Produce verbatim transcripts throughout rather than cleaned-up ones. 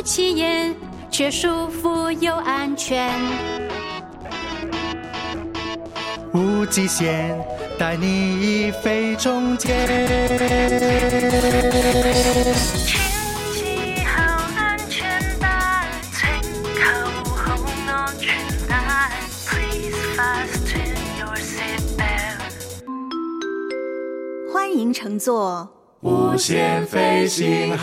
起眼，却舒服又安全。 无极限，带你飞中间。 牵系好安全带，请扣好安全带。Please fasten your seatbelt。 欢迎乘坐无限飞行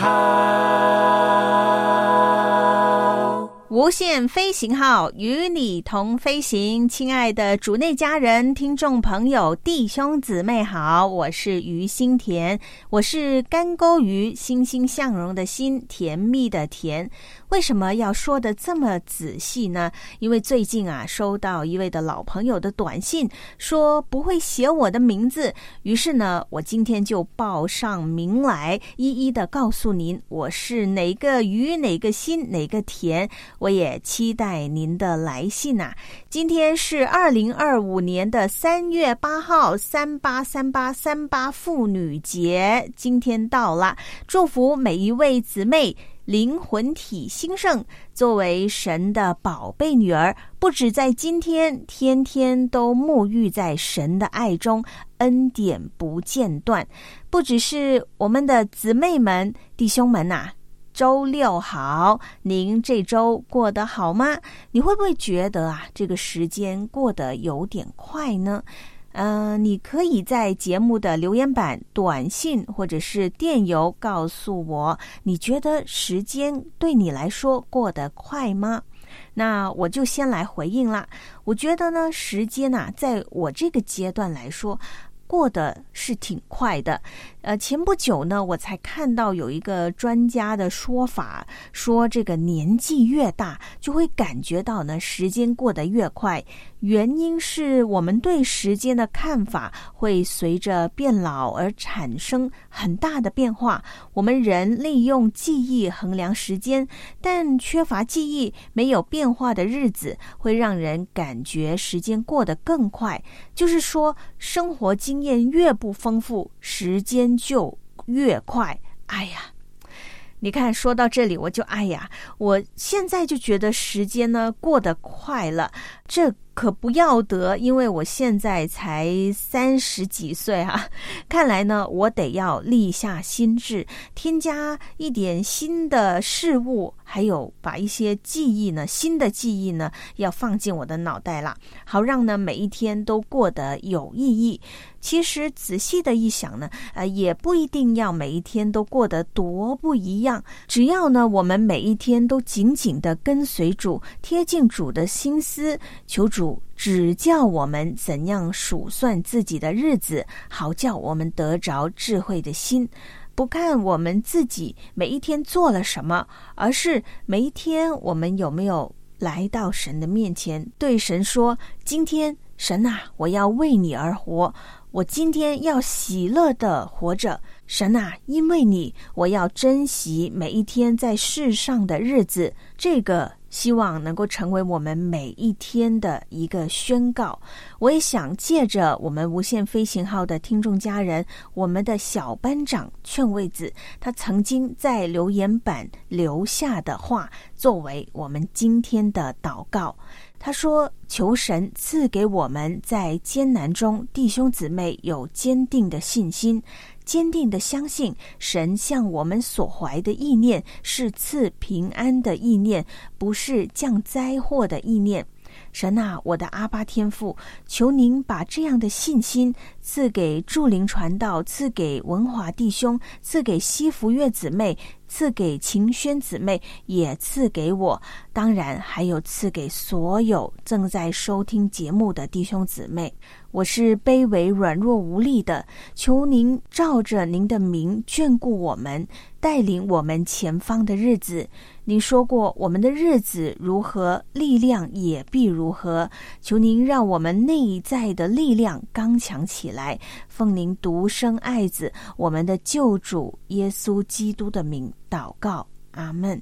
号。 无限飞行号与你同飞行，亲爱的主内家人、听众朋友、弟兄姊妹好，我是于心田，我是干钩鱼，欣欣向荣的欣，甜蜜的甜。为什么要说的这么仔细呢？因为最近啊，收到一位的老朋友的短信，说不会写我的名字，于是呢，我今天就报上名来，一一的告诉您，我是哪个鱼，哪个心，哪个甜。我也期待您的来信啊！今天是二零二五年的三月八号，三八三八三八妇女节，今天到了，祝福每一位姊妹灵魂体兴盛，作为神的宝贝女儿，不止在今天，天天都沐浴在神的爱中，恩典不间断。不只是我们的姊妹们、弟兄们啊，周六好，您这周过得好吗？你会不会觉得啊，这个时间过得有点快呢？呃，你可以在节目的留言板、短信或者是电邮告诉我，你觉得时间对你来说过得快吗？那我就先来回应啦。我觉得呢，时间啊，在我这个阶段来说，过得是挺快的。呃，前不久呢，我才看到有一个专家的说法，说这个年纪越大，就会感觉到呢，时间过得越快。原因是我们对时间的看法会随着变老而产生很大的变化。我们人利用记忆衡量时间，但缺乏记忆、没有变化的日子，会让人感觉时间过得更快。就是说，生活经验越不丰富，时间就越快。哎呀，你看，说到这里我就哎呀，我现在就觉得时间呢过得快了，这可不要得，因为我现在才三十几岁啊，看来呢，我得要立下心志，添加一点新的事物，还有把一些记忆呢，新的记忆呢，要放进我的脑袋啦，好让呢每一天都过得有意义。其实仔细的一想呢，呃，也不一定要每一天都过得多不一样，只要呢，我们每一天都紧紧的跟随主，贴近主的心思，求主指教我们怎样数算自己的日子，好叫我们得着智慧的心。不看我们自己每一天做了什么，而是每一天我们有没有来到神的面前，对神说，今天神啊，我要为你而活，我今天要喜乐的活着，神啊，因为你，我要珍惜每一天在世上的日子。这个希望能够成为我们每一天的一个宣告。我也想借着我们无限飞行号的听众家人，我们的小班长劝慰子，他曾经在留言板留下的话，作为我们今天的祷告。他说，求神赐给我们在艰难中弟兄姊妹有坚定的信心，坚定的相信神向我们所怀的意念是赐平安的意念，不是降灾祸的意念。神啊，我的阿爸天父，求您把这样的信心赐给祝灵传道，赐给文华弟兄，赐给西福月姊妹，赐给晴轩姊妹，也赐给我，当然还有赐给所有正在收听节目的弟兄姊妹。我是卑微软弱无力的，求您照着您的名眷顾我们，带领我们前方的日子。您说过，我们的日子如何，力量也必如何。求您让我们内在的力量刚强起来，奉您独生爱子我们的救主耶稣基督的名祷告，阿们。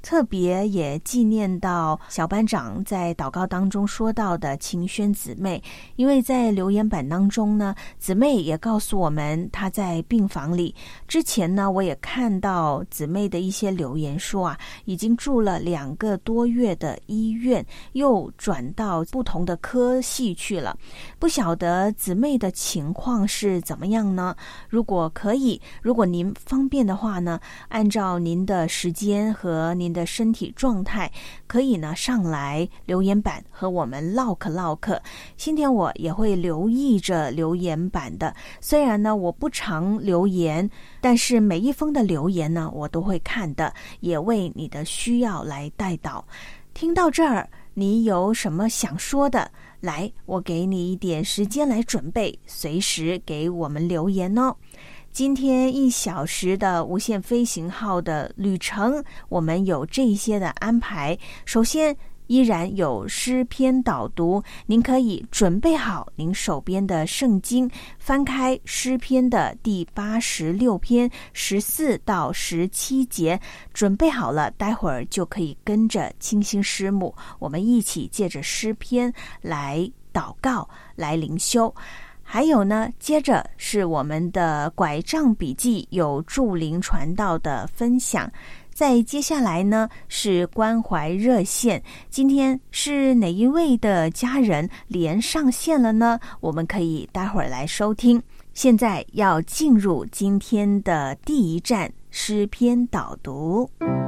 特别也纪念到小班长在祷告当中说到的晴轩姊妹，因为在留言板当中呢，姊妹也告诉我们她在病房里。之前呢，我也看到姊妹的一些留言说啊，已经住了两个多月的医院，又转到不同的科系去了。不晓得姊妹的情况是怎么样呢？如果可以，如果您方便的话呢，按照您的时间和您的身体状态，可以呢上来留言板和我们唠嗑唠嗑。今天我也会留意着留言板的，虽然呢我不常留言，但是每一封的留言呢我都会看的，也为你的需要来代祷。听到这儿，你有什么想说的？来，我给你一点时间来准备，随时给我们留言哦。今天一小时的无限飞行号的旅程，我们有这些的安排。首先依然有诗篇导读，您可以准备好您手边的圣经，翻开诗篇的第八十六篇十四到十七节，准备好了，待会儿就可以跟着清心师母，我们一起借着诗篇来祷告，来灵修。还有呢，接着是我们的拐杖笔记，有助灵传道的分享。再接下来呢是关怀热线，今天是哪一位的家人连上线了呢？我们可以待会儿来收听。现在要进入今天的第一站，诗篇导读。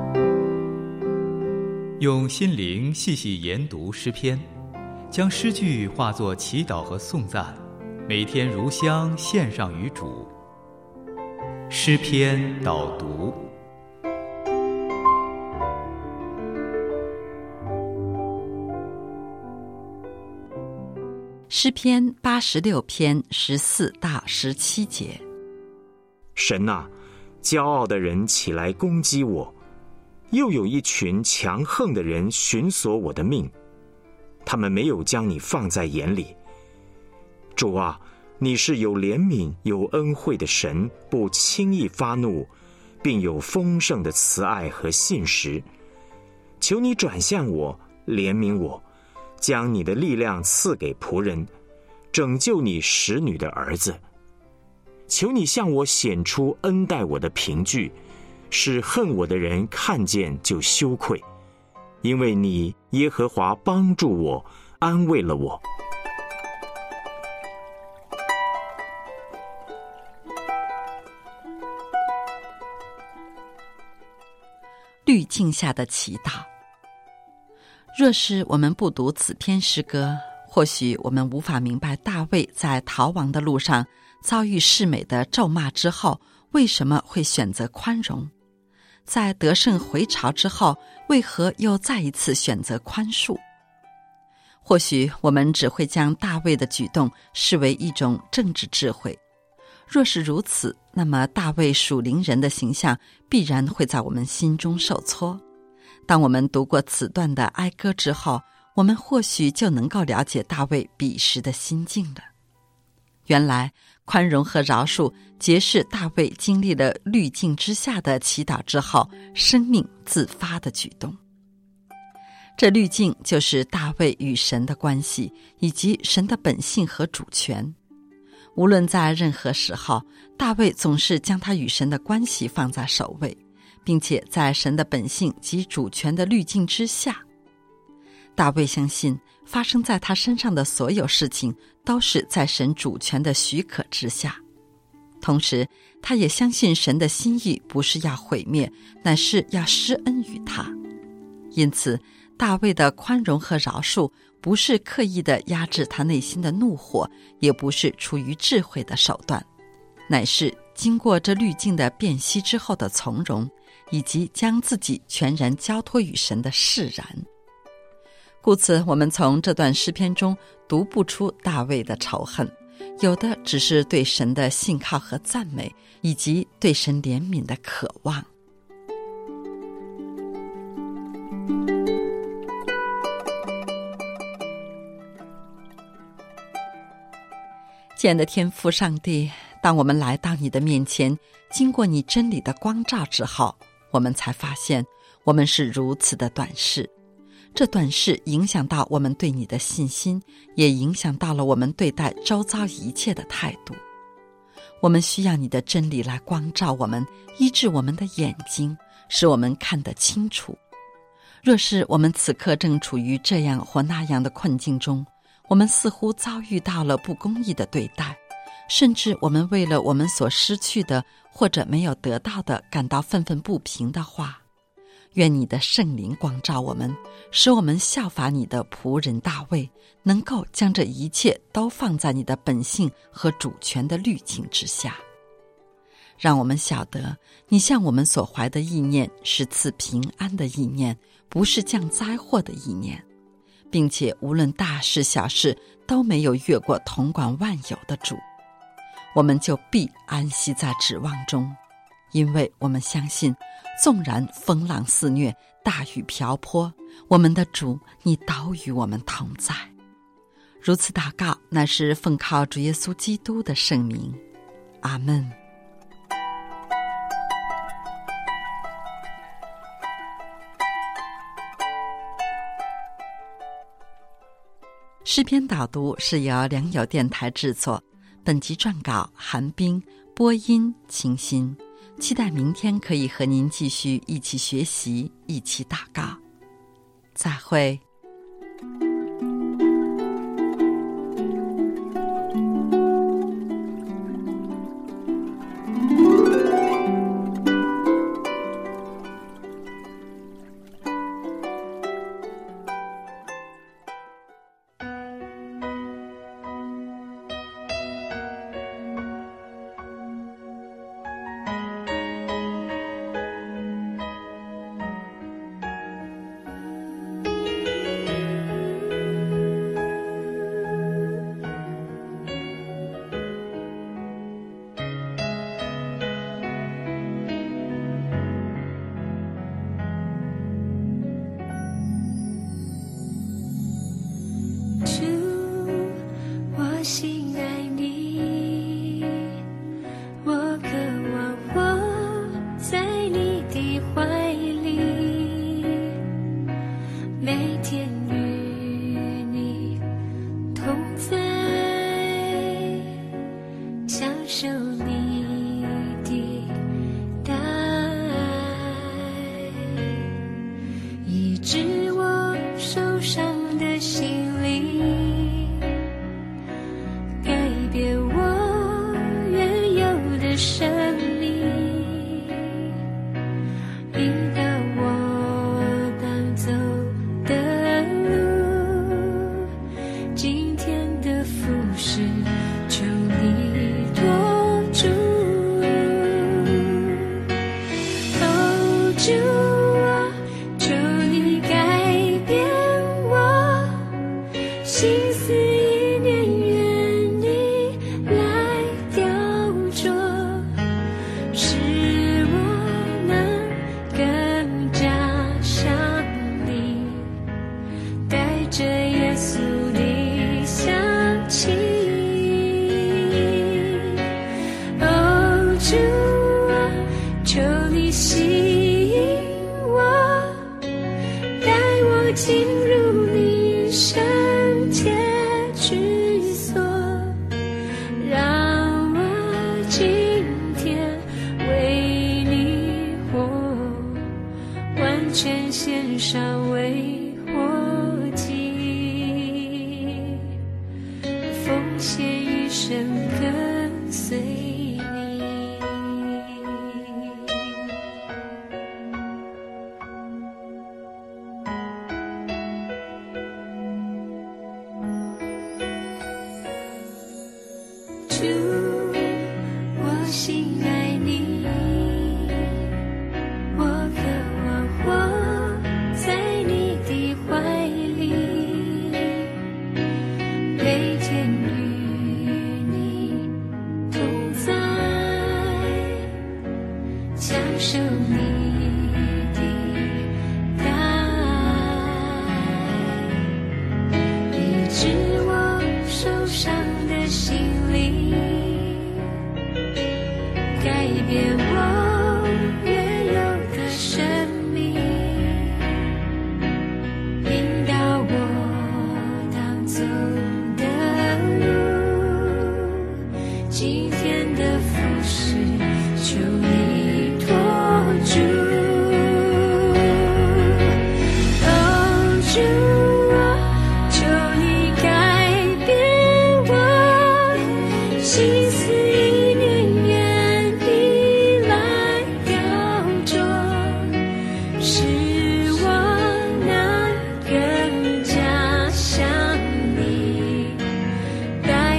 用心灵细细研读诗篇，将诗句化作祈祷和颂赞，每天如香献上于主。诗篇导读。 诗篇八十六篇十四到十七节。 神啊，骄傲的人起来攻击我，又有一群强横的人寻索我的命，他们没有将你放在眼里。主啊，你是有怜悯有恩惠的神，不轻易发怒，并有丰盛的慈爱和信实。求你转向我，怜悯我，将你的力量赐给仆人，拯救你使女的儿子。求你向我显出恩待我的凭据，使恨我的人看见就羞愧，因为你耶和华帮助我，安慰了我。 滤镜下的祈祷。若是我们不读此篇诗歌，或许我们无法明白大卫在逃亡的路上遭遇世美的咒骂之后，为什么会选择宽容，在得胜回朝之后，为何又再一次选择宽恕。或许我们只会将大卫的举动视为一种政治智慧，若是如此，那么大卫属灵人的形象必然会在我们心中受挫。当我们读过此段的哀歌之后，我们或许就能够了解大卫彼时的心境了。原来宽容和饶恕皆是大卫经历了滤镜之下的祈祷之后生命自发的举动。这滤镜就是大卫与神的关系，以及神的本性和主权。无论在任何时候，大卫总是将他与神的关系放在首位，并且在神的本性及主权的滤镜之下。大卫相信发生在他身上的所有事情都是在神主权的许可之下，同时他也相信神的心意不是要毁灭，乃是要施恩于他。因此大卫的宽容和饶恕不是刻意的压制他内心的怒火，也不是出于智慧的手段，乃是经过这滤镜的辨析之后的从容，以及将自己全然交托于神的释然。故此我们从这段诗篇中读不出大卫的仇恨，有的只是对神的信靠和赞美，以及对神怜悯的渴望。亲爱的天父上帝，当我们来到你的面前，经过你真理的光照之后，我们才发现我们是如此的短视，这短视影响到我们对你的信心，也影响到了我们对待周遭一切的态度。我们需要你的真理来光照我们，医治我们的眼睛，使我们看得清楚。若是我们此刻正处于这样或那样的困境中，我们似乎遭遇到了不公义的对待，甚至我们为了我们所失去的或者没有得到的感到愤愤不平的话，愿你的圣灵光照我们，使我们效法你的仆人大卫，能够将这一切都放在你的本性和主权的滤镜之下。让我们晓得，你向我们所怀的意念是赐平安的意念，不是降灾祸的意念，并且无论大事小事都没有越过统管万有的主，我们就必安息在指望中，因为我们相信，纵然风浪肆虐，大雨瓢泼，我们的主你都与我们同在。如此祷告，那是奉靠主耶稣基督的圣名，阿们。诗篇导读是由良友电台制作，本集撰稿韩冰，播音清新。期待明天可以和您继续一起学习，一起祷告。再会。 全献上为活祭，奉献一生跟随你。主，我心爱你，我渴望活在你的怀里，每天与你同在，享受你的爱，医治我受伤的心灵，改变我原有的生命，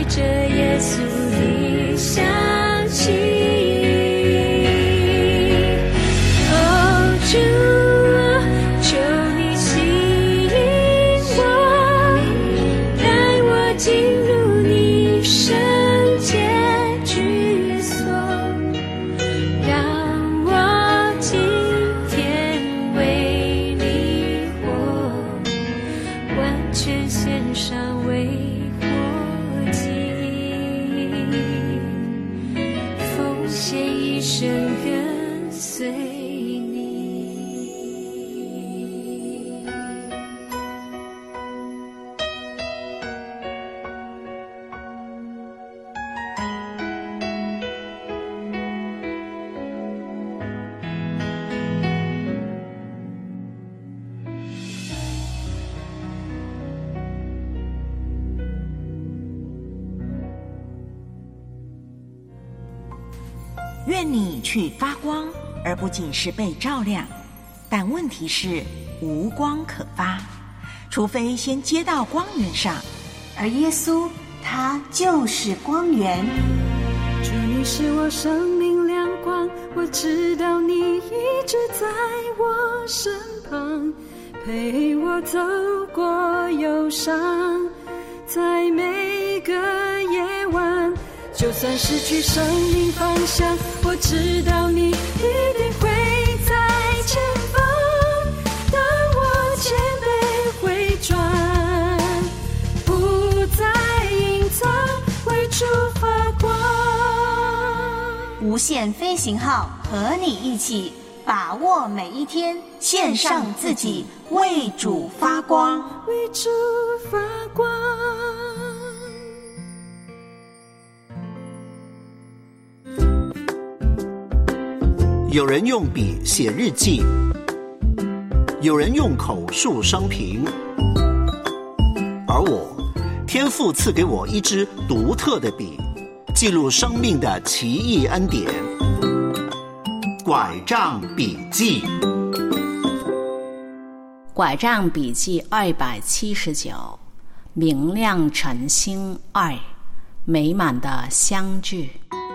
着耶稣你相信。哦，主啊，求你吸引我，带我进入你圣洁居所，让我今天为你活，完全献上为活祭，奉献一生跟随你。 愿你去发光，而不仅是被照亮。但问题是无光可发，除非先接到光源上， 而耶稣他就是光源。 主，你是我生命亮光，我知道你一直在我身旁，陪我走过忧伤，在每个夜晚，就算失去生命方向，我知道你一定会在前方。当我谦卑回转，不再隐藏，为主发光。 无限飞行号和你一起把握每一天，献上自己，为主发光， 为主发光。 有人用笔写日记，有人用口述生平，而我，天父赐给我一支独特的笔，记录生命的奇异恩典。拐杖笔记， 拐杖笔记二百七十九，明亮晨星二，美满的相聚。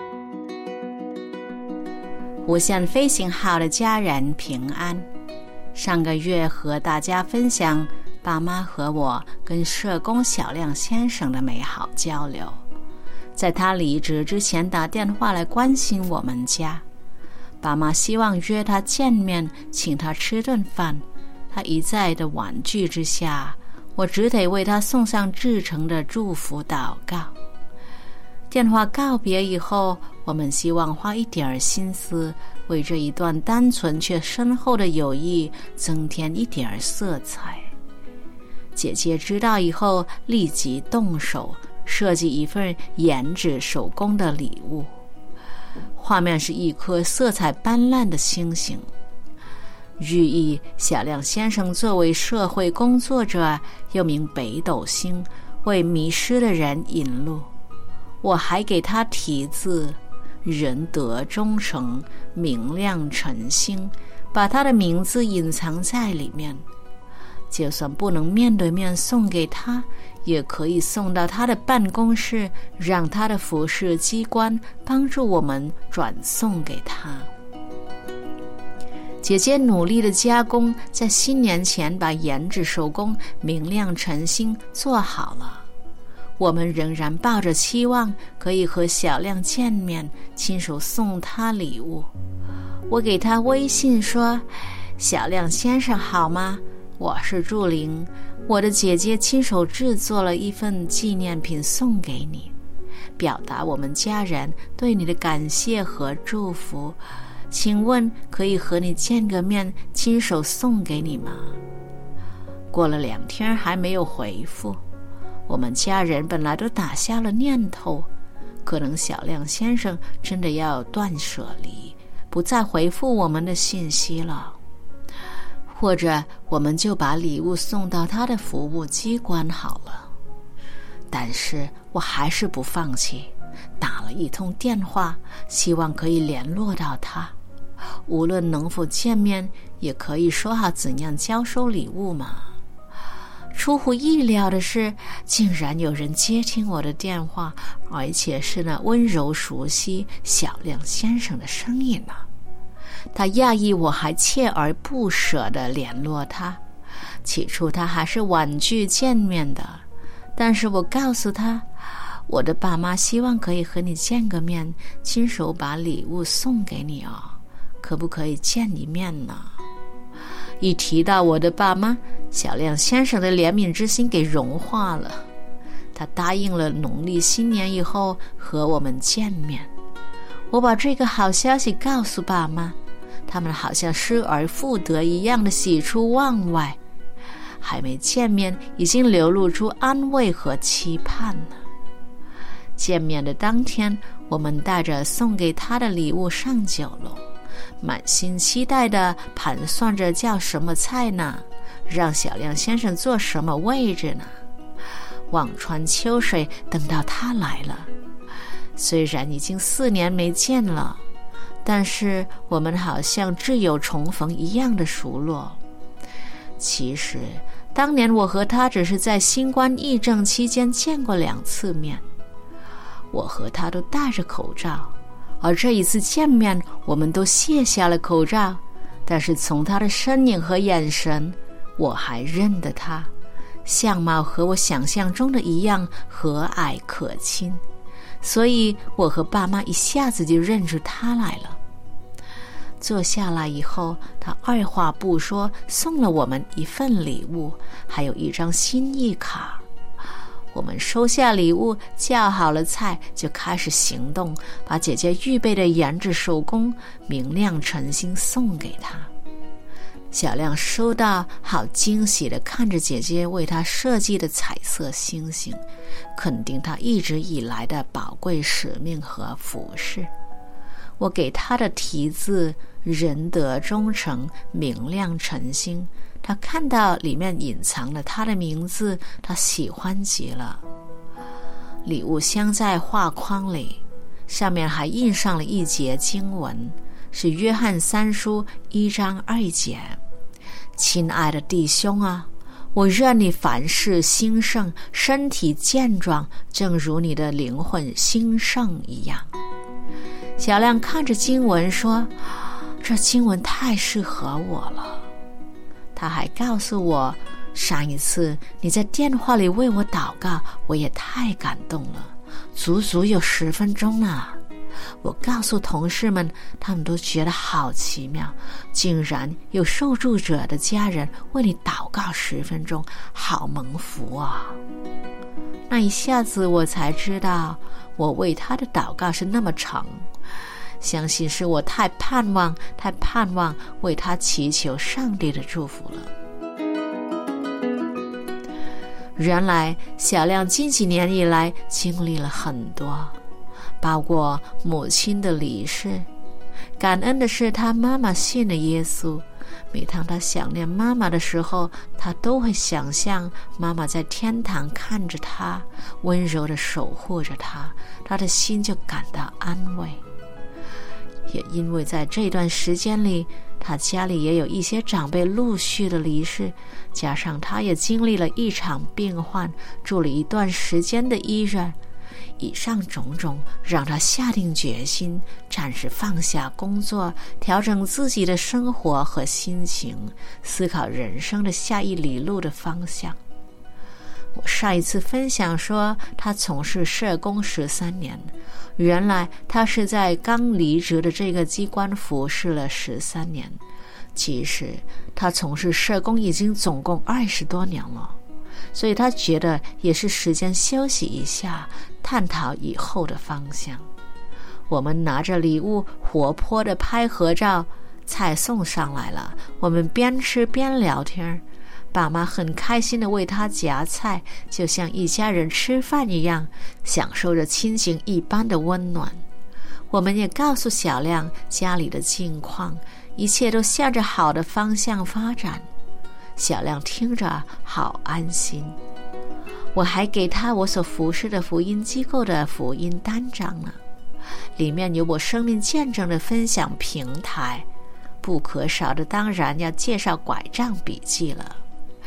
无限飞行号的家人平安。上个月和大家分享爸妈和我跟社工小亮先生的美好交流，在他离职之前打电话来关心我们家。爸妈希望约他见面，请他吃顿饭，他一再的婉拒之下，我只得为他送上至诚的祝福祷告。电话告别以后，我们希望花一点心思，为这一段单纯却深厚的友谊增添一点色彩。姐姐知道以后，立即动手设计一份研制手工的礼物。画面是一颗色彩斑斓的星星，寓意小亮先生作为社会工作者，又名北斗星，为迷失的人引路。我还给他题字仁德忠诚，明亮晨星，把他的名字隐藏在里面。就算不能面对面送给他，也可以送到他的办公室，让他的服饰机关帮助我们转送给他。姐姐努力的加工，在新年前把研制手工明亮晨星做好了。我们仍然抱着期望可以和小亮见面，亲手送他礼物。我给他微信说：小亮先生好吗？我是祝玲，我的姐姐亲手制作了一份纪念品送给你，表达我们家人对你的感谢和祝福。请问可以和你见个面，亲手送给你吗？过了两天还没有回复。我们家人本来都打下了念头，可能小亮先生真的要断舍离，不再回复我们的信息了。或者我们就把礼物送到他的服务机关好了。但是我还是不放弃，打了一通电话，希望可以联络到他。无论能否见面，也可以说好怎样交收礼物嘛。 出乎意料的是，竟然有人接听我的电话，而且是那温柔熟悉小亮先生的声音呢。他讶异我还锲而不舍地联络他，起初他还是婉拒见面的，但是我告诉他，我的爸妈希望可以和你见个面，亲手把礼物送给你哦，可不可以见一面呢？一提到我的爸妈，小亮先生的怜悯之心给融化了，他答应了农历新年以后和我们见面。我把这个好消息告诉爸妈，他们好像失而复得一样的喜出望外，还没见面已经流露出安慰和期盼了。见面的当天，我们带着送给他的礼物上九楼，满心期待地盘算着叫什么菜呢，让小亮先生坐什么位置呢。望穿秋水，等到他来了。虽然已经四年没见了，但是我们好像挚友重逢一样的熟络。其实当年我和他只是在新冠疫症期间见过两次面，我和他都戴着口罩，而这一次见面我们都卸下了口罩，但是从他的身影和眼神，我还认得他，相貌和我想象中的一样和蔼可亲，所以我和爸妈一下子就认出他来了。坐下来以后，他二话不说送了我们一份礼物，还有一张心意卡。我们收下礼物，叫好了菜，就开始行动，把姐姐预备的研制手工明亮晨星送给她。小亮收到，好惊喜地看着姐姐为他设计的彩色星星，肯定他一直以来的宝贵使命和服饰。我给他的题字仁德忠诚明亮晨星，他看到里面隐藏了他的名字，他喜欢极了。礼物镶在画框里，上面还印上了一节经文，是约翰三书一章二节。亲爱的弟兄啊，我愿你凡事兴盛，身体健壮，正如你的灵魂兴盛一样。小亮看着经文说，这经文太适合我了。他还告诉我，上一次你在电话里为我祷告，我也太感动了，足足有十分钟啊。我告诉同事们，他们都觉得好奇妙，竟然有受助者的家人为你祷告十分钟，好蒙福啊。那一下子我才知道，我为他的祷告是那么长，相信是我太盼望太盼望为他祈求上帝的祝福了。原来小亮近几年以来经历了很多，包括母亲的离世。感恩的是他妈妈信了耶稣，每当他想念妈妈的时候，他都会想象妈妈在天堂看着他，温柔地守护着他，他的心就感到安慰。也因为在这段时间里，他家里也有一些长辈陆续的离世，加上他也经历了一场病患，住了一段时间的医院。以上种种让他下定决心，暂时放下工作，调整自己的生活和心情，思考人生的下一里路的方向。我上一次分享说，他从事社工十三年，原来他是在刚离职的这个机关服侍了十三年。其实他从事社工已经总共二十多年了，所以他觉得也是时间休息一下，探讨以后的方向。我们拿着礼物活泼的拍合照，菜送上来了，我们边吃边聊天，爸妈很开心地为他夹菜，就像一家人吃饭一样，享受着亲情一般的温暖。我们也告诉小亮家里的近况，一切都向着好的方向发展。小亮听着好安心。我还给他我所服侍的福音机构的福音单张呢，里面有我生命见证的分享平台，不可少的当然要介绍拐杖笔记了。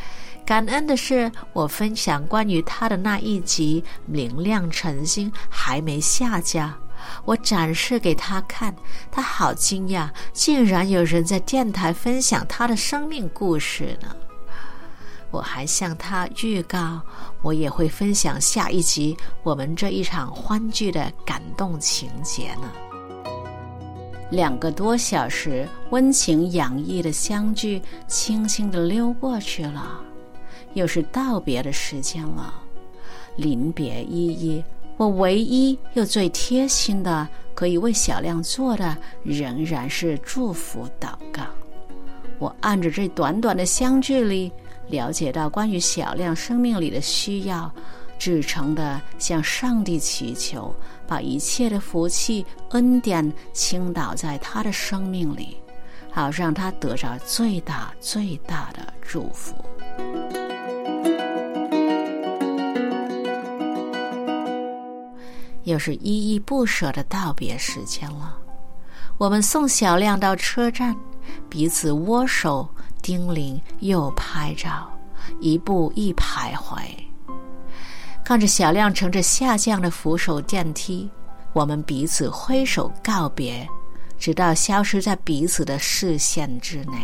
感恩的是，我分享关于他的那一集明亮晨星还没下架，我展示给他看，他好惊讶，竟然有人在电台分享他的生命故事呢。我还向他预告，我也会分享下一集我们这一场欢聚的感动情节呢。两个多小时温情洋溢的相聚轻轻地溜过去了，又是道别的时间了。临别依依，我唯一又最贴心的可以为小亮做的仍然是祝福祷告。我按着这短短的相聚里了解到关于小亮生命里的需要，至诚地向上帝祈求，把一切的福气恩典倾倒在他的生命里，好让他得着最大最大的祝福。又是依依不舍的道别时间了。我们送小亮到车站，彼此握手叮咛又拍照，一步一徘徊。看着小亮乘着下降的扶手电梯，我们彼此挥手告别，直到消失在彼此的视线之内。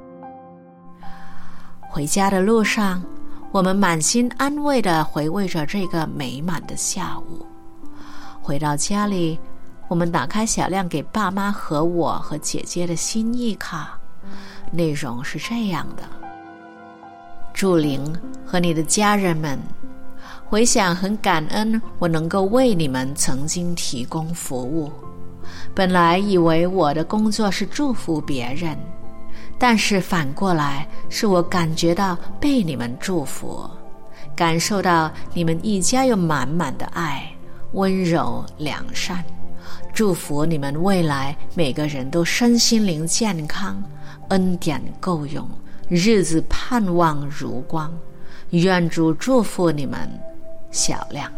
回家的路上，我们满心安慰地回味着这个美满的下午。回到家里，我们打开小亮给爸妈和我和姐姐的心意卡，内容是这样的：祝灵和你的家人们，回想很感恩我能够为你们曾经提供服务。本来以为我的工作是祝福别人，但是反过来是我感觉到被你们祝福，感受到你们一家有满满的爱、温柔良善，祝福你们未来每个人都身心灵健康，恩典够用，日子盼望如光。愿主祝福你们，小亮。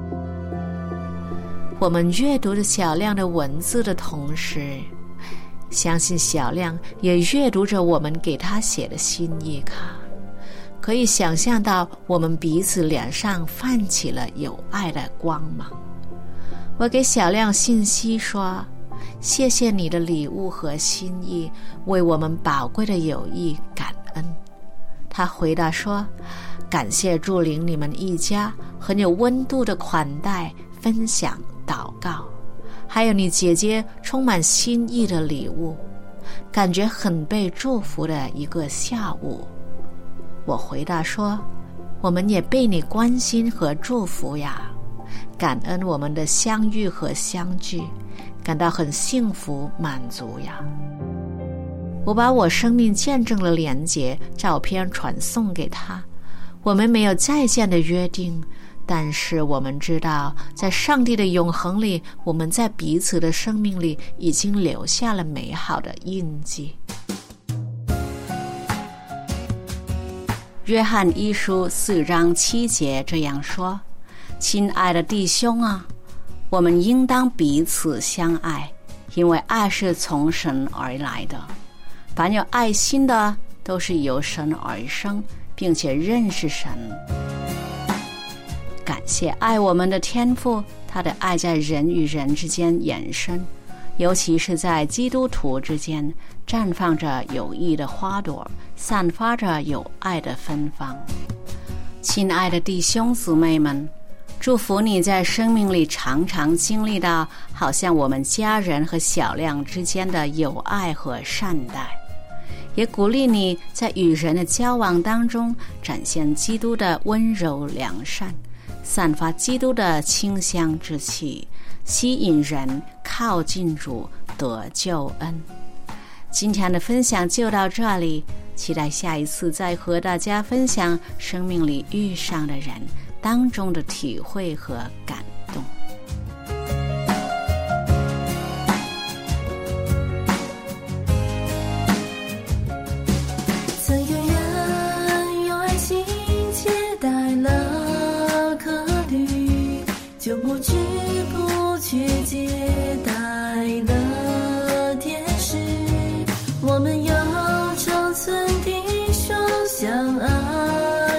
我们阅读着小亮的文字的同时，相信小亮也阅读着我们给他写的心意卡，可以想象到我们彼此脸上泛起了有爱的光芒。我给小亮信息说，谢谢你的礼物和心意，为我们宝贵的友谊感恩。他回答说，感谢祝灵你们一家很有温度的款待、分享、祷告，还有你姐姐充满心意的礼物，感觉很被祝福的一个下午。我回答说，我们也被你关心和祝福呀，感恩我们的相遇和相聚，感到很幸福满足呀。我把我生命见证的连结照片传送给他。我们没有再见的约定，但是我们知道在上帝的永恒里，我们在彼此的生命里已经留下了美好的印记。约翰一书四章七节这样说，亲爱的弟兄啊，我们应当彼此相爱，因为爱是从神而来的。凡有爱心的，都是由神而生，并且认识神。感谢爱我们的天父，他的爱在人与人之间延伸，尤其是在基督徒之间绽放着友谊的花朵，散发着有爱的芬芳。亲爱的弟兄姊妹们，祝福你在生命里常常经历到好像我们家人和小亮之间的友爱和善待，也鼓励你在与人的交往当中展现基督的温柔良善，散发基督的清香之气，吸引人靠近主得救恩。今天的分享就到这里，期待下一次再和大家分享生命里遇上的人当中的体会和感动。 曾有人用爱心接待了客旅，就不知不觉接待了天使。我们有长存弟兄相爱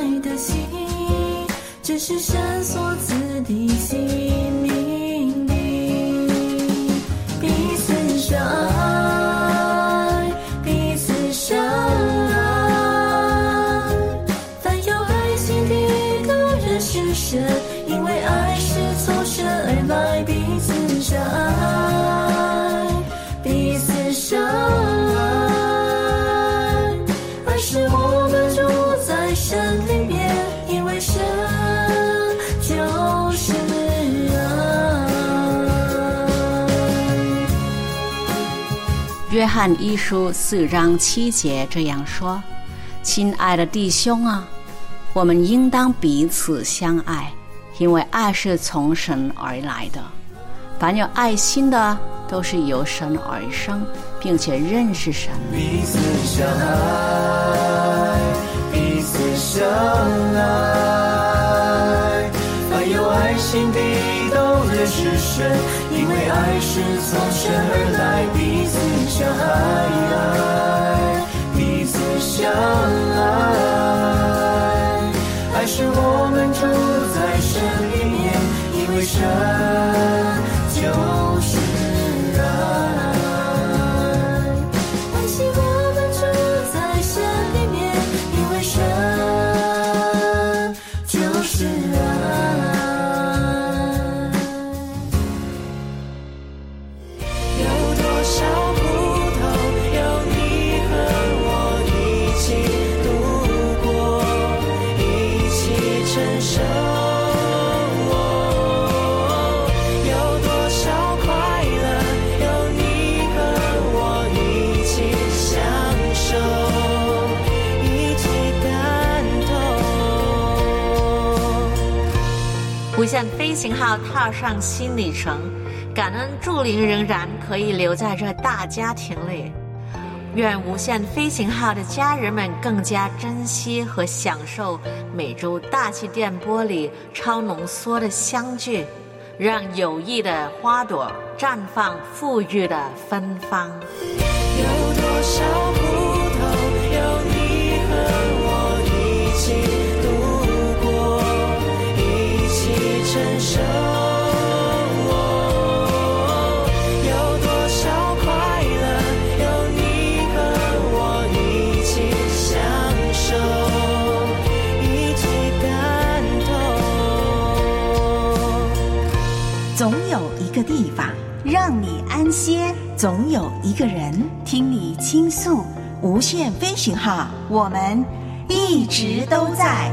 约翰一书四章七节这样说：亲爱的弟兄啊，我们应当彼此相爱，因为爱是从神而来的。凡有爱心的，都是由神而生，并且认识神。 彼此相爱，彼此相爱，凡有爱心的都认识神，因为爱是从神而来。彼此相爱，彼此相爱，爱是我们住在神里面，因为神就是爱。 爱是我们住在神里面，因为神就是爱。有多少苦痛，有你和我一起度过，一起承受。有多少快乐，有你和我一起享受，一起感动。 无限飞行号踏上新里程，感恩祝灵仍然可以留在这大家庭里。愿无限飞行号的家人们更加珍惜和享受每周大气电波里超浓缩的相聚，让友谊的花朵绽放富裕的芬芳。 有多少苦痛，有你和我一起度过，一起承受。有多少快乐，有你和我一起享受，一起感动。 总有一个地方让你安歇，总有一个人听你倾诉。无限飞行号，我们一直都在。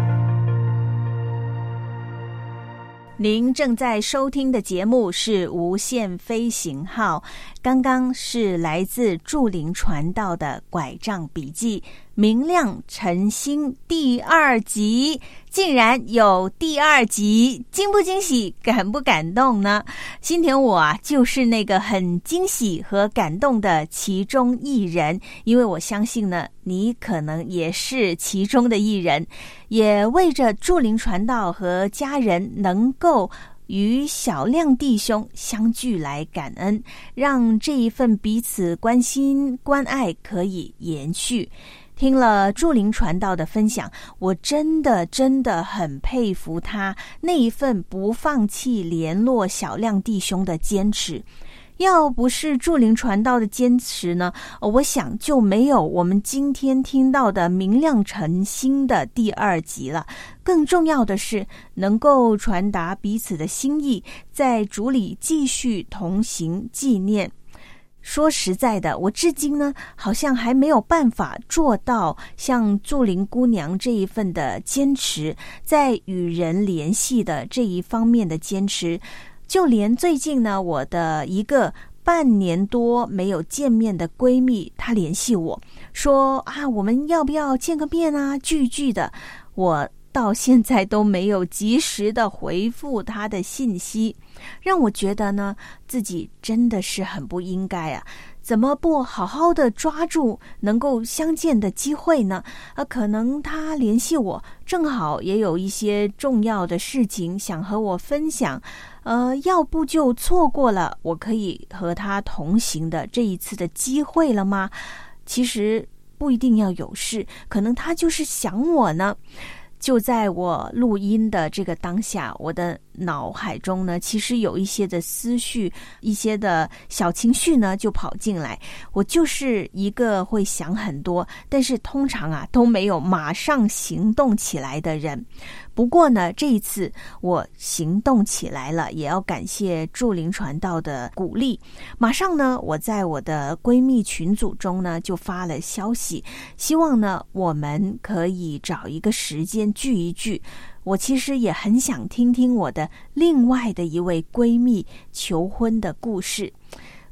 您正在收听的节目是无限飞行号，刚刚是来自祝灵传道的拐杖笔记明亮晨星第二集，竟然有第二集，惊不惊喜，感不感动呢？心田我啊，就是那个很惊喜和感动的其中一人，因为我相信呢，你可能也是其中的一人，也为着祝灵传道和家人能够与小亮弟兄相聚来感恩，让这一份彼此关心关爱可以延续。听了祝灵传道的分享，我真的真的很佩服他那一份不放弃联络小亮弟兄的坚持。要不是祝灵传道的坚持呢，我想就没有我们今天听到的明亮晨星的第二集了。更重要的是能够传达彼此的心意，在主里继续同行纪念。说实在的，我至今呢好像还没有办法做到像祝灵姑娘这一份的坚持，在与人联系的这一方面的坚持。就连最近呢，我的一个半年多没有见面的闺蜜，她联系我说啊，我们要不要见个面啊，聚聚的。我到现在都没有及时的回复她的信息，让我觉得呢自己真的是很不应该啊，怎么不好好的抓住能够相见的机会呢？啊，可能她联系我正好也有一些重要的事情想和我分享，呃，要不就错过了我可以和她同行的这一次的机会了吗？其实不一定要有事，可能她就是想我呢。就在我录音的这个当下，我的脑海中呢，其实有一些的思绪，一些的小情绪呢，就跑进来。我就是一个会想很多，但是通常啊都没有马上行动起来的人。不过呢，这一次我行动起来了，也要感谢祝灵传道的鼓励。马上呢，我在我的闺蜜群组中呢就发了消息，希望呢我们可以找一个时间聚一聚。我其实也很想听听我的另外的一位闺蜜求婚的故事。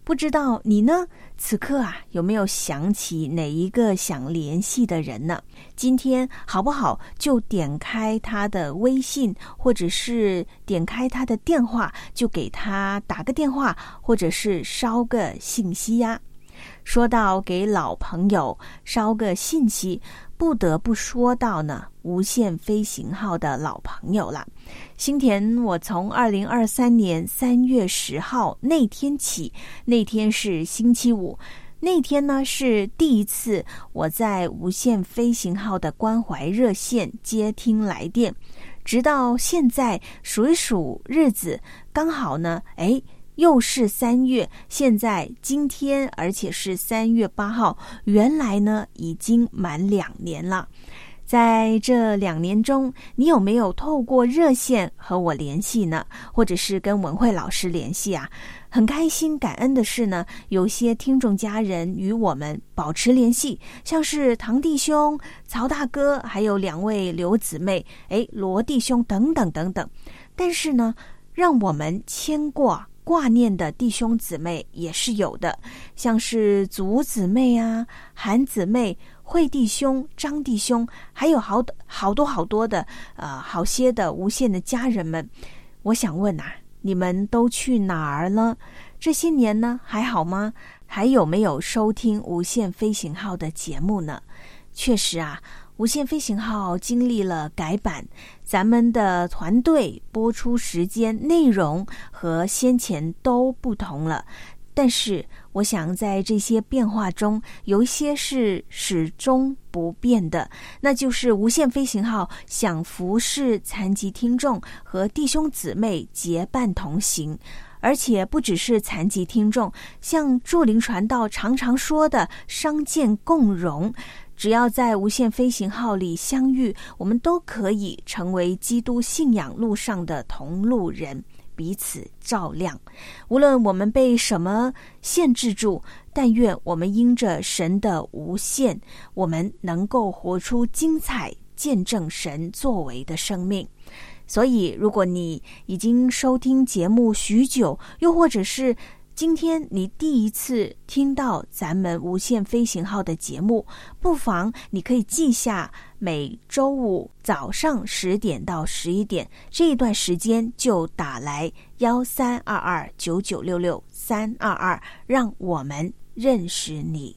不知道你呢？此刻啊，有没有想起哪一个想联系的人呢？今天好不好就点开他的微信，或者是点开他的电话，就给他打个电话，或者是捎个信息呀。说到给老朋友捎个信息，不得不说到呢无限飞行号的老朋友了。新田，我从二零二三年三月十号那天起，那天是星期五，那天呢是第一次我在无限飞行号的关怀热线接听来电，直到现在数一数日子，刚好呢，哎。又是三月，现在今天，而且是三月八号，原来呢已经满两年了。在这两年中，你有没有透过热线和我联系呢？或者是跟文慧老师联系啊？很开心感恩的是呢，有些听众家人与我们保持联系，像是唐弟兄、曹大哥，还有两位刘姊妹，诶罗弟兄等等等等。但是呢，让我们牵挂挂念的弟兄姊妹也是有的，像是祖姊妹啊、韩姊妹、惠弟兄、张弟兄，还有好好多好多的呃好些的无限的家人们。我想问啊，你们都去哪儿了？这些年呢，还好吗？还有没有收听无限飞行号的节目呢？确实啊，无限飞行号经历了改版，咱们的团队播出时间内容和先前都不同了，但是我想在这些变化中，有一些是始终不变的，那就是无限飞行号想服侍残疾听众和弟兄姊妹结伴同行。而且不只是残疾听众，像祝灵传道常常说的伤健共融，只要在无限飞行号里相遇，我们都可以成为基督信仰路上的同路人，彼此照亮。无论我们被什么限制住，但愿我们因着神的无限，我们能够活出精彩见证神作为的生命。所以如果你已经收听节目许久，又或者是今天你第一次听到咱们无限飞行号的节目，不妨你可以记下每周五早上十点到十一点这一段时间，就打来幺三二二九九六六三二二，让我们认识你。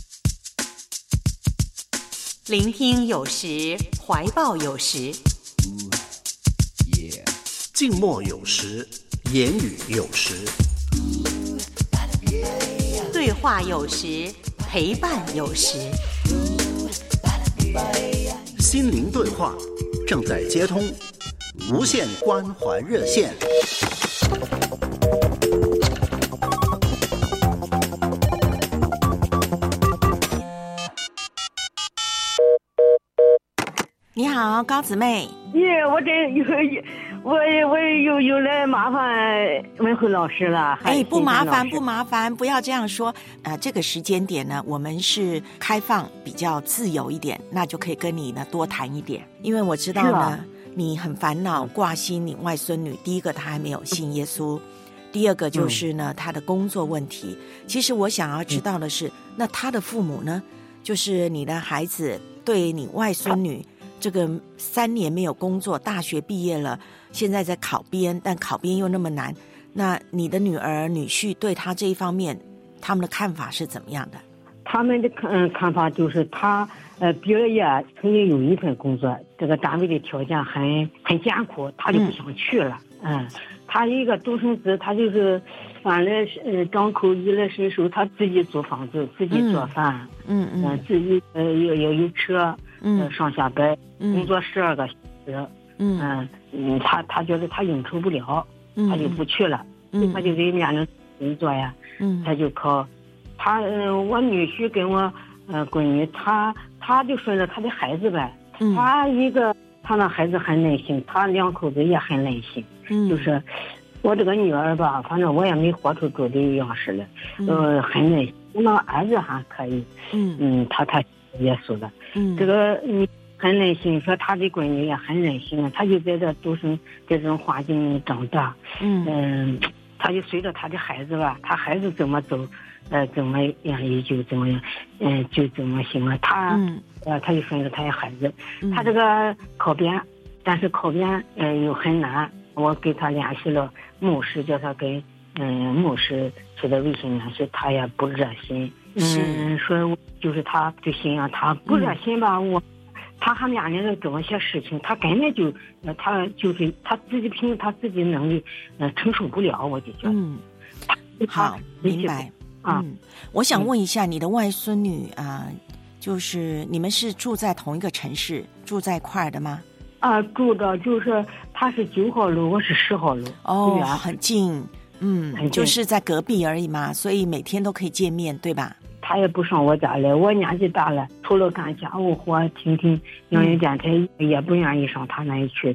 聆听有时，怀抱有时， 静默有时，言语有时， 对话有时，陪伴有时。 心灵对话正在接通，无限关怀热线。 你好，高姊妹。 耶，我这有我我又又来麻烦文慧老师了。 哎，不麻烦不麻烦，不要这样说。呃，这个时间点呢，我们是开放比较自由一点，那就可以跟你呢多谈一点。因为我知道呢，啊、你很烦恼挂心你外孙女。第一个，她还没有信耶稣；第二个就是呢，她的工作问题。其实我想要知道的是，那她的父母呢，就是你的孩子对你外孙女。这个三年没有工作，大学毕业了，现在在考编，但考编又那么难。那你的女儿、女婿对他这一方面，他们的看法是怎么样的？ 他们的看看法就是他呃毕了业，曾经有一份工作，这个单位的条件很很艰苦，他就不想去了。嗯，嗯他一个独生子，他就是反来呃张口衣来伸手，他自己租房子，自己做饭，嗯嗯、呃，自己呃要要有车。嗯，上下班工作十二个小时，嗯嗯，他他觉得他应酬不了，他就不去了，嗯，他就得面临工作呀，嗯，他就考，他嗯、呃，我女婿跟我呃闺女，他他就顺着他的孩子呗，嗯，他一个他那孩子很耐心，他两口子也很耐心，嗯，就是我这个女儿吧，反正我也没活出住的样式来，呃，很耐心，我那儿子还可以，嗯嗯，他他。耶稣的，嗯，这个你很耐心，说他的闺女也很耐心啊，他就在这独生这种环境长大，嗯嗯， 他就随着他的孩子吧，他孩子怎么走，呃，怎么样也就怎么样，嗯、呃，就怎么行了。他，嗯、呃，他就顺着他的孩子，嗯、他这个考编，但是考编呃又很难，我给他联系了牧师，叫他跟嗯牧师写的微信联系，他也不热心，嗯，说就是他就心啊，他不热心吧，嗯、我。他还面临着这么些事情，他根本就，呃，他就是他自己凭他自己能力，呃，承受不了，我就觉得。 嗯，好，明白。啊、嗯，我想问一下，你的外孙女啊、呃，就是你们是住在同一个城市，住在一块儿的吗？ 啊，住的就是他是九号楼，我是十号楼。 哦，很近，嗯，很近，就是在隔壁而已嘛，所以每天都可以见面，对吧？ 他也不上我家来，我年纪大了，除了干家务活、听听洋音电台，也不愿意上他那里去。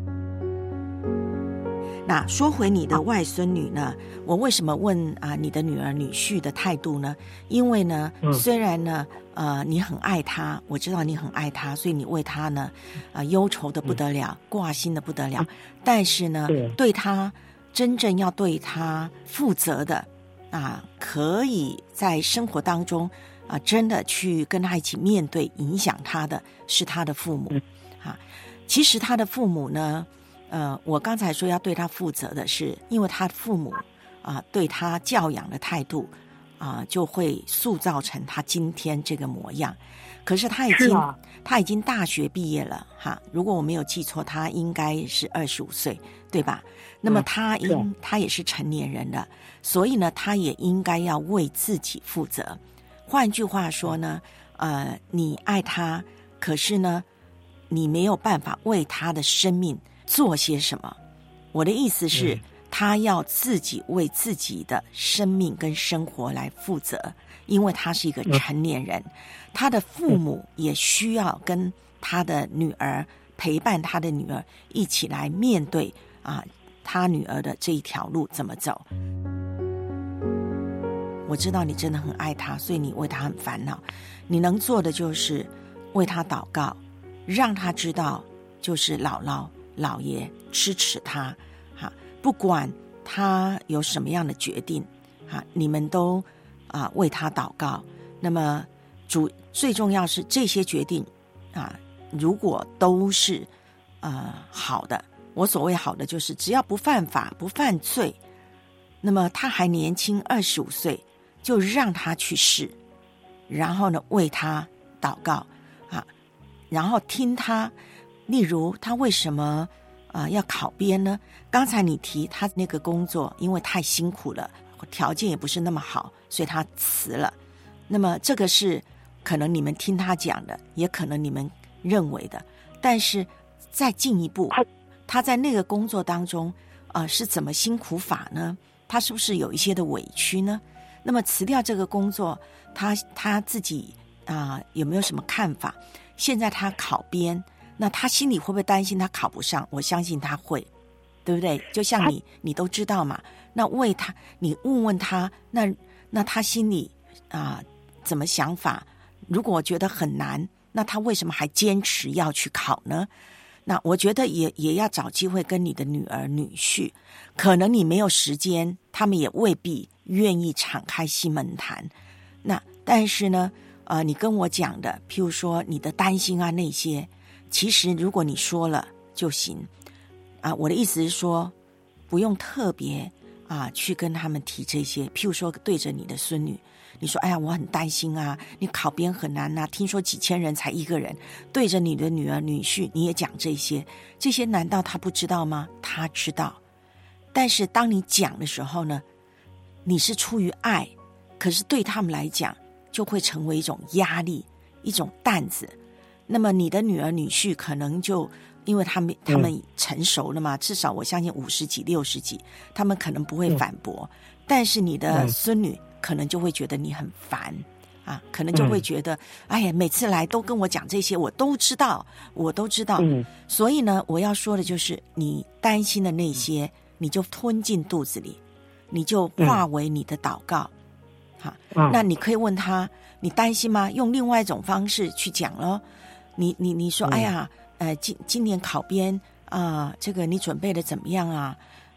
那说回你的外孙女呢，我为什么问啊你的女儿女婿的态度呢？因为呢，嗯、虽然呢，呃，你很爱他，我知道你很爱他，所以你为他呢，啊、呃，忧愁的不得了，嗯、挂心的不得了。嗯、但是呢，对, 对他真正要对他负责的。啊，可以在生活当中啊，真的去跟他一起面对影响他的是他的父母啊。其实他的父母呢，呃，我刚才说要对他负责的是，因为他的父母啊对他教养的态度啊，就会塑造成他今天这个模样。可是他已经、啊、他已经大学毕业了哈，如果我没有记错，他应该是二十五岁，对吧？那么他应、嗯、他也是成年人了，所以呢，他也应该要为自己负责。换句话说呢，呃，你爱他，可是呢，你没有办法为他的生命做些什么。我的意思是，嗯、他要自己为自己的生命跟生活来负责，因为他是一个成年人，嗯、他的父母也需要跟他的女儿陪伴他的女儿一起来面对啊。他女儿的这一条路怎么走？我知道你真的很爱他，所以你为他很烦恼。你能做的就是为他祷告，让他知道，就是姥姥、姥爷支持他，哈，不管他有什么样的决定，哈，你们都啊为他祷告。那么主最重要是这些决定啊，如果都是呃好的。我所谓好的就是只要不犯法不犯罪，那么他还年轻二十五岁，就让他去试，然后呢为他祷告啊，然后听他，例如他为什么啊、呃、要考编呢？刚才你提他那个工作因为太辛苦了，条件也不是那么好，所以他辞了。那么这个是可能你们听他讲的，也可能你们认为的，但是再进一步。他在那个工作当中，呃，是怎么辛苦法呢？他是不是有一些的委屈呢？那么辞掉这个工作，他他自己啊、呃、有没有什么看法？现在他考编，那他心里会不会担心他考不上？我相信他会，对不对？就像你，你都知道嘛。那为他，你问问他，那那他心里啊、呃、怎么想法？如果觉得很难，那他为什么还坚持要去考呢？那我觉得也也要找机会跟你的女儿女婿，可能你没有时间，他们也未必愿意敞开心门谈。那但是呢，呃，你跟我讲的，譬如说你的担心啊那些，其实如果你说了就行啊。我的意思是说，不用特别啊去跟他们提这些，譬如说对着你的孙女。你说哎呀我很担心啊，你考编很难啊，听说几千人才一个人，对着你的女儿女婿你也讲这些，这些难道他不知道吗？他知道。但是当你讲的时候呢，你是出于爱，可是对他们来讲就会成为一种压力，一种担子。那么你的女儿女婿可能就因为他们他们成熟了嘛、嗯、至少我相信五十几六十几，他们可能不会反驳、嗯、但是你的孙女可能就会觉得你很烦啊，可能就会觉得、嗯、哎呀每次来都跟我讲这些，我都知道我都知道、嗯、所以呢我要说的就是你担心的那些、嗯、你就吞进肚子里，你就化为你的祷告、嗯啊、那你可以问他你担心吗？用另外一种方式去讲咯。你你你说、嗯、哎呀呃今今年考编啊、呃、这个你准备的怎么样啊？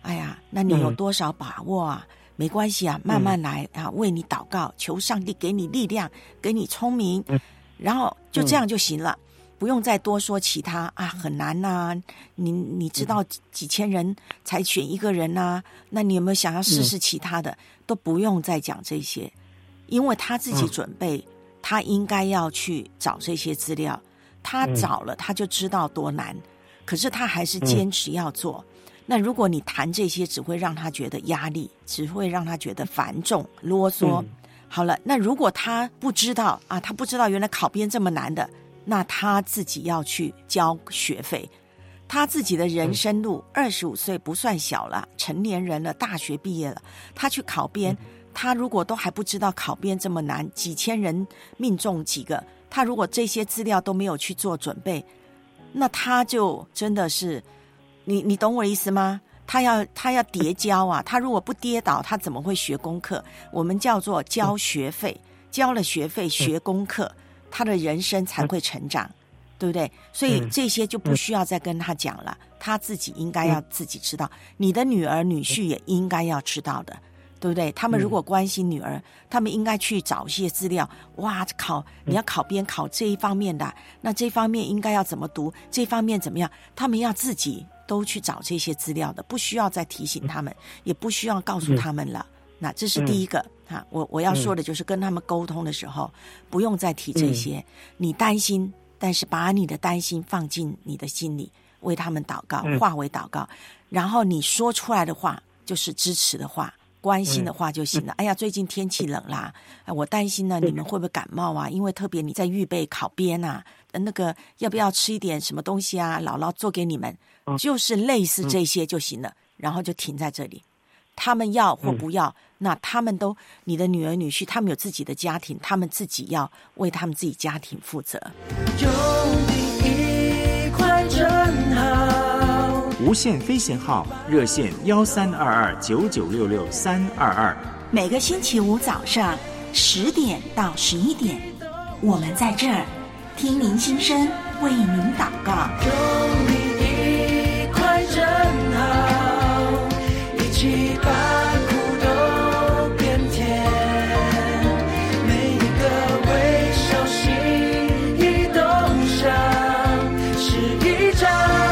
哎呀，那你有多少把握啊？嗯、没关系啊，慢慢来啊，为你祷告，求上帝给你力量，给你聪明，嗯、然后就这样就行了。不用再多说其他啊，很难呐、啊！你你知道几千人才选一个人呐、啊？那你有没有想要试试其他的？嗯、都不用再讲这些，因为他自己准备，嗯、他应该要去找这些资料，他找了他就知道多难，可是他还是坚持要做。嗯、那如果你谈这些，只会让他觉得压力，只会让他觉得繁重、啰嗦。嗯、好了，那如果他不知道啊，他不知道原来考编这么难的。那他自己要去交学费，他自己的人生路，二十五岁不算小了，成年人了，大学毕业了，他去考编，他如果都还不知道考编这么难，几千人命中几个，他如果这些资料都没有去做准备，那他就真的是，你你懂我的意思吗？他要他要跌跤啊，他如果不跌倒，他怎么会学功课？我们叫做交学费，交了学费学功课。他的人生才会成长，嗯、对不对？所以这些就不需要再跟他讲了，嗯、他自己应该要自己知道。嗯、你的女儿女婿也应该要知道的，对不对？他们如果关心女儿，嗯、他们应该去找一些资料。哇，考你要考编考这一方面的，那这方面应该要怎么读？这方面怎么样？他们要自己都去找这些资料的，不需要再提醒他们，也不需要告诉他们了。那这是第一个。啊，我我要说的就是跟他们沟通的时候，嗯、不用再提这些。嗯、你担心，但是把你的担心放进你的心里，为他们祷告，化为祷告。嗯、然后你说出来的话就是支持的话、关心的话就行了。嗯、哎呀，最近天气冷啦，我担心呢，你们会不会感冒啊？因为特别你在预备考编啊，那个要不要吃一点什么东西啊？姥姥做给你们，嗯、就是类似这些就行了。然后就停在这里。他们要或不要，嗯、那他们都，你的女儿女婿，他们有自己的家庭，他们自己要为他们自己家庭负责。 有你一块真好。 无限飞行号热线幺三二二九九六六三二二， 每个星期五早上十点到十一点，我们在这儿听您心声，为您祷告。 有你一块真好。一起把苦都变甜，每一个微笑心一动上是一盏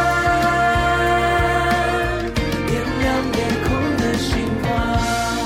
点亮夜空的星光。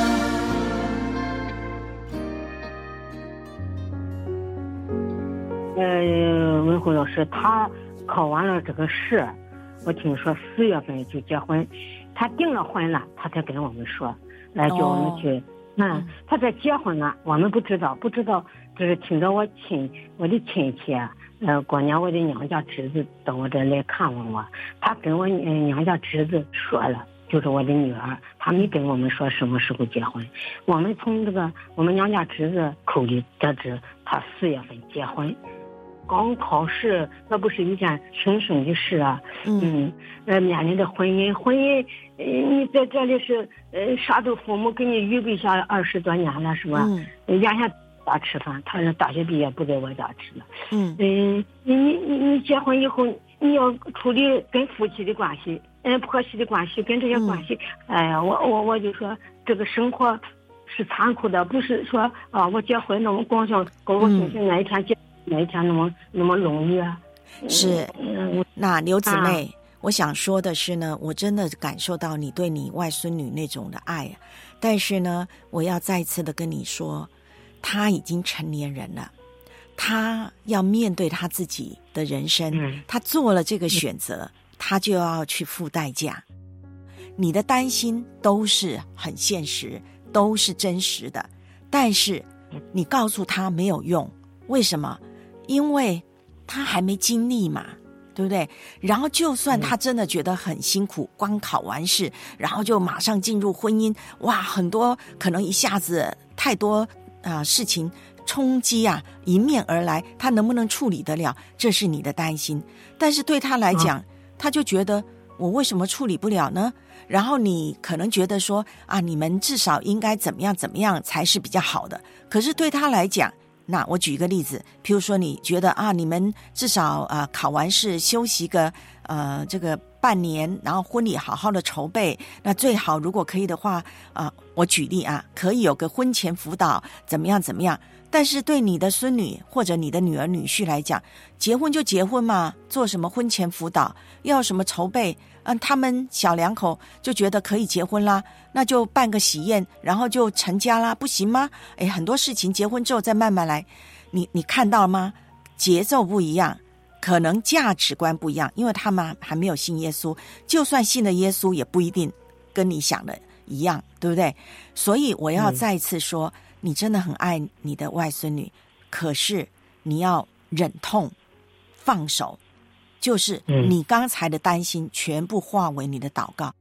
呃，文慧老师，他考完了这个试，我听说四月份就结婚。他订了婚了，他才跟我们说，来叫我们去。嗯、哦，他在结婚了，我们不知道，不知道，就是听着我亲我的亲戚啊，呃，过年我的娘家侄子到我这来看望我，他跟我娘家侄子说了，就是我的女儿，他没跟我们说什么时候结婚。我们从这个我们娘家侄子口里得知，他四月份结婚。刚考试，那不是一件轻松的事啊。嗯，呃，面临的婚姻，婚姻，呃，你在这里是，呃，啥都父母给你预备下二十多年了，是吧？嗯。眼下咋吃饭？他是大学毕业不在我家吃了。嗯。嗯，你你你你结婚以后，你要处理跟夫妻的关系，嗯，婆媳的关系，跟这些关系。嗯、哎呀，我我我就说，这个生活是残酷的，不是说啊，我结婚那么光想高高兴兴那一天结。那一天那么那么容易啊！ 是，那刘姊妹，啊、我想说的是呢，我真的感受到你对你外孙女那种的爱，但是呢，我要再次的跟你说，他已经成年人了，他要面对他自己的人生，嗯、他做了这个选择，嗯、他就要去付代价。你的担心都是很现实，都是真实的，但是你告诉他没有用，为什么？因为他还没经历嘛，对不对？然后就算他真的觉得很辛苦，刚考完试，然后就马上进入婚姻，哇，很多可能一下子太多啊、呃、事情冲击啊迎面而来，他能不能处理得了？这是你的担心。但是对他来讲，嗯、他就觉得我为什么处理不了呢？然后你可能觉得说啊，你们至少应该怎么样怎么样才是比较好的。可是对他来讲，那我举一个例子，譬如说你觉得啊，你们至少啊考完试休息个呃这个半年，然后婚礼好好的筹备，那最好如果可以的话啊、呃，我举例啊，可以有个婚前辅导，怎么样怎么样。但是对你的孙女或者你的女儿女婿来讲，结婚就结婚嘛，做什么婚前辅导，要什么筹备，嗯，他们小两口就觉得可以结婚啦，那就办个喜宴，然后就成家啦，不行吗？哎，很多事情结婚之后再慢慢来，你你看到了吗？节奏不一样，可能价值观不一样，因为他们还没有信耶稣，就算信了耶稣，也不一定跟你想的一样，对不对？所以我要再一次说。嗯，你真的很爱你的外孙女，可是你要忍痛放手，就是你刚才的担心全部化为你的祷告。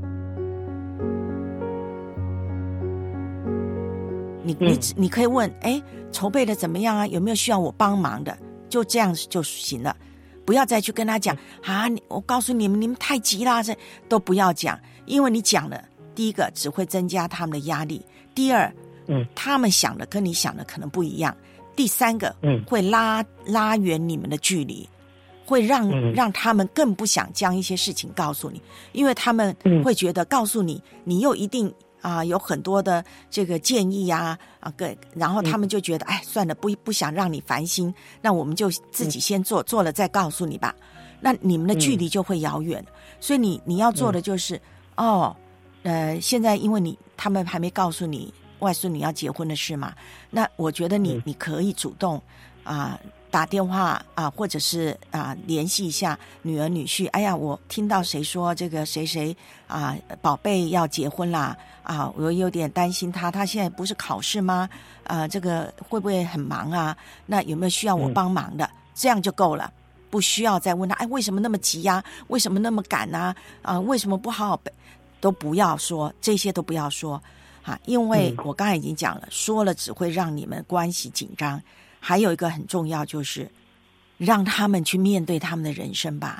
你你你可以问，哎，筹备的怎么样啊？有没有需要我帮忙的？就这样就行了，不要再去跟他讲啊！我告诉你们，你们太急啦，这都不要讲，因为你讲了，第一个只会增加他们的压力，第二。嗯，他们想的跟你想的可能不一样。第三个，嗯，会拉拉远你们的距离，会让、嗯、让他们更不想将一些事情告诉你，因为他们会觉得告诉你，你又一定啊、呃、有很多的这个建议呀啊个，然后他们就觉得，哎，算了，不不想让你烦心，那我们就自己先做，做了再告诉你吧。那你们的距离就会遥远，所以你你要做的就是，哦，呃，现在因为你他们还没告诉你。外孙女要结婚的事嘛，那我觉得你你可以主动啊、呃、打电话啊，或者是啊联系一下女儿女婿。哎呀，我听到谁说这个谁谁啊宝贝要结婚啦啊，我有点担心他，他现在不是考试吗？啊，这个会不会很忙啊？那有没有需要我帮忙的？嗯、这样就够了，不需要再问他，哎，为什么那么急呀、啊？为什么那么赶啊？啊，为什么不好好背？都不要说，这些都不要说。啊，因为我刚才已经讲了，说了只会让你们关系紧张。还有一个很重要，就是让他们去面对他们的人生吧。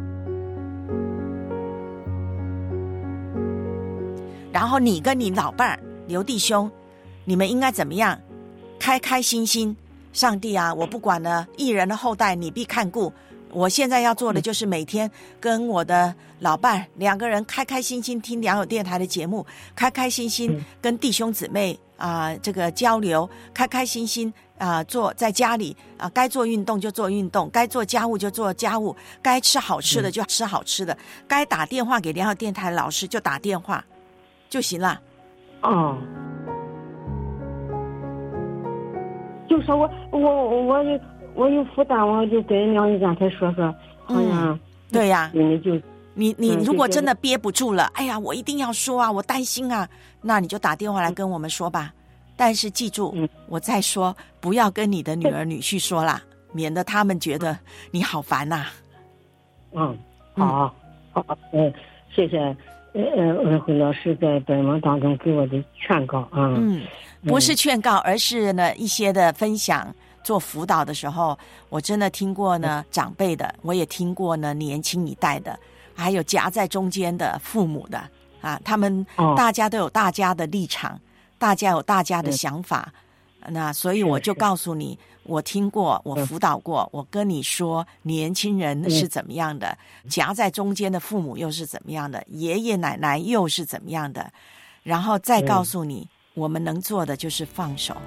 然后你跟你老伴儿刘弟兄，你们应该怎么样？开开心心。上帝啊，我不管了，一人的后代你必看顾。我现在要做的就是每天跟我的老伴两个人开开心心听良友电台的节目，开开心心跟弟兄姊妹啊、呃、这个交流，开开心心啊、呃、做在家里啊、呃、该做运动就做运动，该做家务就做家务，该吃好吃的就吃好吃的，该打电话给良友电台老师就打电话就行了。 哦，就说我我我有我有负担，我就跟良友电台说说，好像、 嗯、对呀、啊， 你就你你如果真的憋不住了，哎呀，我一定要说啊，我担心啊，那你就打电话来跟我们说吧。但是记住，嗯、我再说，不要跟你的女儿女婿说啦，免得他们觉得你好烦呐、啊。 嗯，好，好，嗯，谢谢，呃呃，文慧老师在本文当中给我的劝告啊。 嗯，不是劝告，而是呢一些的分享。做辅导的时候，我真的听过呢长辈的，我也听过呢年轻一代的，还有夹在中间的父母的啊，他们大家都有大家的立场，哦、大家有大家的想法。那所以我就告诉你，我听过，我辅导过，我跟你说，年轻人是怎么样的，夹在中间的父母又是怎么样的，爷爷奶奶又是怎么样的，然后再告诉你，我们能做的就是放手。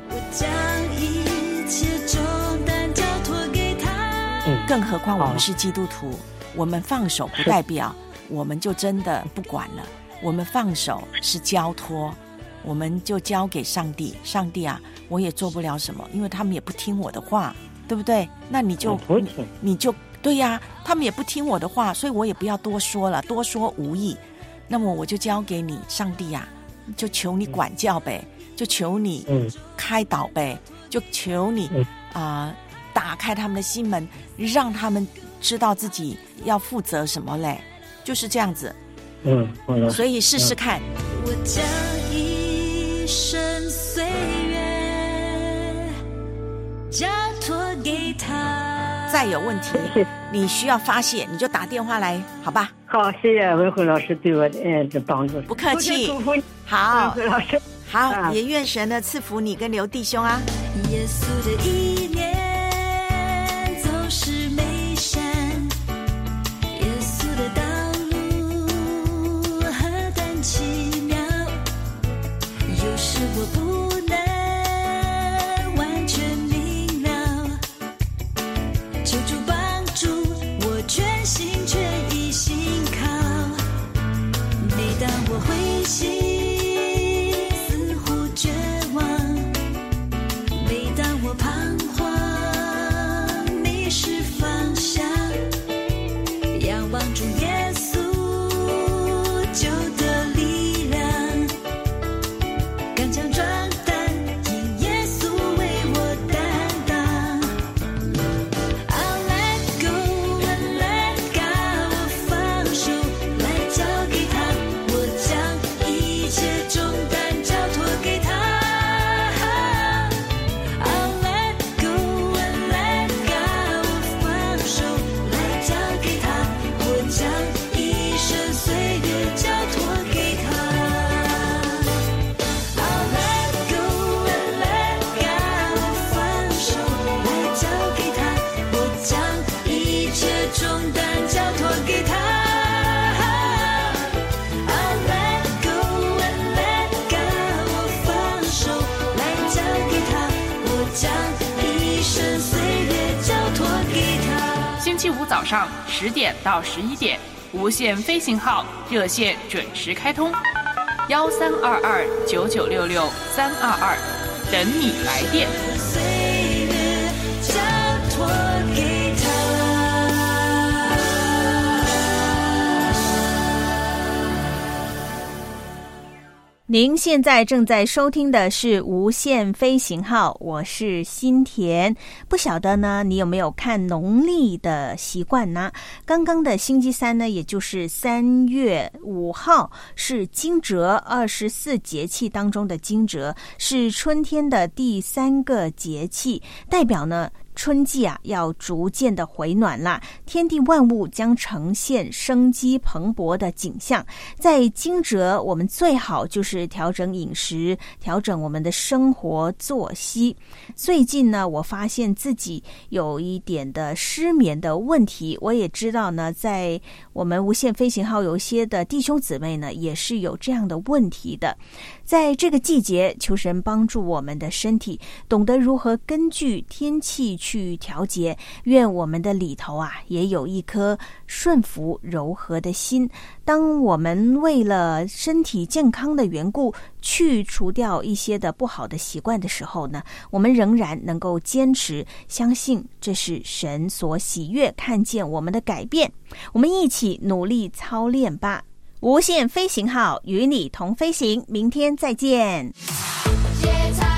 更何况我们是基督徒，我们放手不代表我们就真的不管了，我们放手是交托，我们就交给上帝。上帝啊，我也做不了什么，因为他们也不听我的话，对不对？那你就你, 你就对呀、啊，他们也不听我的话，所以我也不要多说了，多说无益。那么我就交给你，上帝啊，就求你管教呗，就求你开导呗，就求你啊、呃，打开他们的心门，让他们知道自己要负责什么嘞，就是这样子。 嗯，好的。 所以试试看。 我将一生岁月交托给他。 再有问题，你需要发泄，你就打电话来，好吧？ 好，谢谢文慧老师对我的呃的帮助。 不客气。好，文慧老师。好，啊、也愿神呢赐福你跟刘弟兄啊。 耶稣的意念总是美善，耶我不能完全明了，求主帮助我全心全意信靠。每当我灰心似乎绝望，每当我彷徨迷失方向，仰望主耶稣救的力量，刚强壮胆，因耶稣为我担当。I'll let go and let God， 我放手来交给他，我将一切重担交托给他。I'll let go and let God， 我放手来交给他，我将一生岁月交托给他。I'll let go and let God， 我放手来交给他，我将一切重担交托给他。I'll let go and let God， 我放手来交给他，我将一生岁月交托给他。 星期五早上十点到十一点，无线飞行号热线准时开通，幺三二二九九六六三二二，等你来电。 岁月交托给他。 您现在正在收听的是无限飞行号，我是新田。不晓得呢，你有没有看农历的习惯呢？刚刚的星期三呢，也就是三月五号，是惊蛰，二十四节气当中的惊蛰，是春天的第三个节气，代表呢春季啊要逐渐的回暖啦，天地万物将呈现生机蓬勃的景象。在惊蛰，我们最好就是调整饮食，调整我们的生活作息。最近呢，我发现自己有一点的失眠的问题，我也知道呢，在我们无限飞行号有一些的弟兄姊妹呢，也是有这样的问题的。在这个季节，求神帮助我们的身体懂得如何根据天气去调节，愿我们的里头啊也有一颗顺服柔和的心。当我们为了身体健康的缘故去除掉一些的不好的习惯的时候呢，我们仍然能够坚持，相信这是神所喜悦看见我们的改变。我们一起努力操练吧。无限飞行号与你同飞行，明天再见。 节操